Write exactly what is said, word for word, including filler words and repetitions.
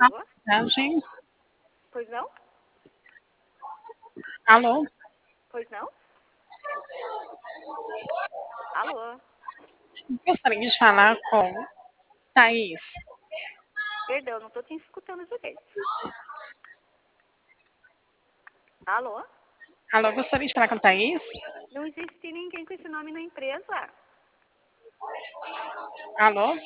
Alô? Mensagem. Pois não? Alô? Pois não? Alô? Gostaria de falar com Thaís. Perdão, não tô te escutando direito. Alô? Alô, gostaria de falar com Thaís? Não existe ninguém com esse nome na empresa. Alô?